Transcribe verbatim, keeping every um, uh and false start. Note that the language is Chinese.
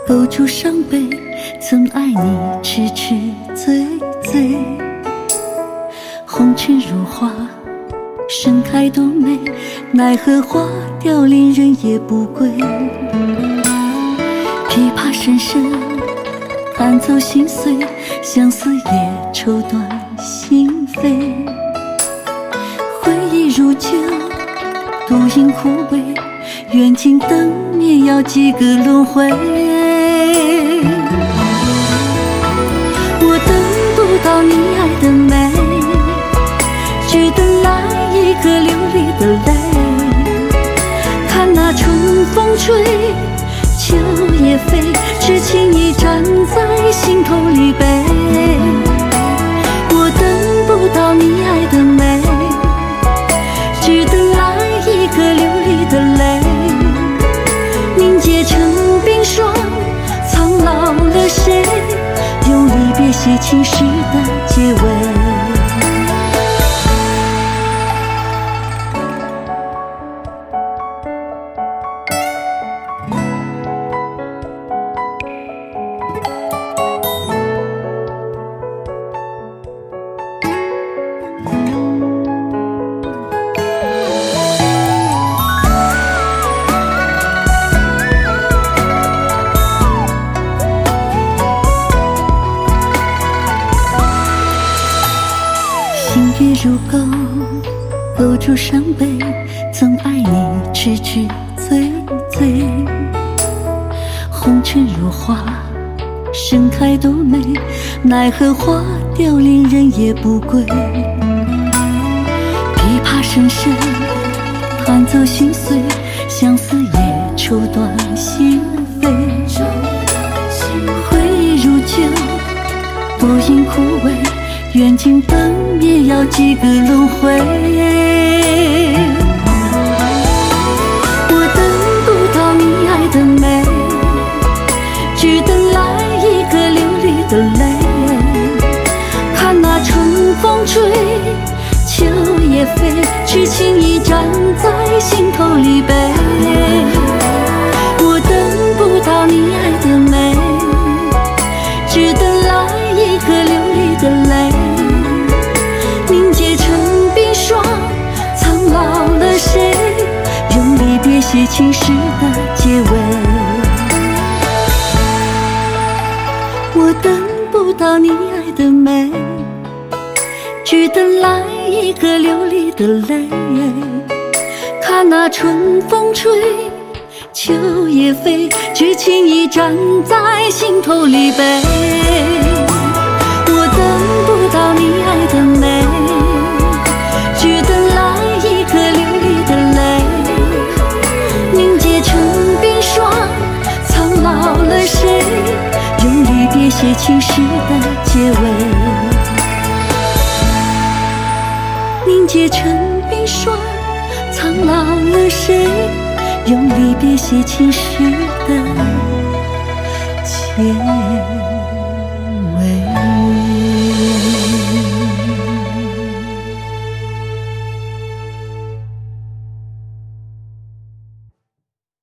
勾住伤悲，曾爱你痴痴醉醉。红尘如花，盛开多美，奈何花凋零，人也不归。琵琶声声弹奏心碎，相思也抽断心扉。回忆如旧，独饮枯萎，愿尽灯灭，要几个轮回。我等不到你爱的美，只等来一颗流离的泪。看那春风吹，秋叶飞，痴情已站在心头里悲。我等不到你爱的美，只等来一个流离的泪，凝结成冰霜，苍老了谁？用离别写情诗的结尾。心月如钩，勾住伤悲，曾爱你痴痴醉醉。红尘如花，盛开多美，奈何花凋零，人也不归。琵琶声声弹奏心碎，相思也抽断心扉。回忆如旧，独饮枯萎，愿尽灯灭，要几个轮回。我等不到你爱的美，只等来一个流离的泪。看那春风吹，秋叶飞，痴情已站在心头里悲。我等不到你爱的美，只等来一个流离的泪，凝结成冰霜，苍老了谁？用离别写情诗的结尾。我等不到你爱的美，只等来一个流离的泪。看那春风吹，秋叶飞，痴情已站在心头里悲。我等不到你爱的美，只等来一个流离的泪，凝结成冰霜，苍老了谁？用离别写情诗的结尾。凝结成冰霜，苍老了谁？用离别写情诗的结尾。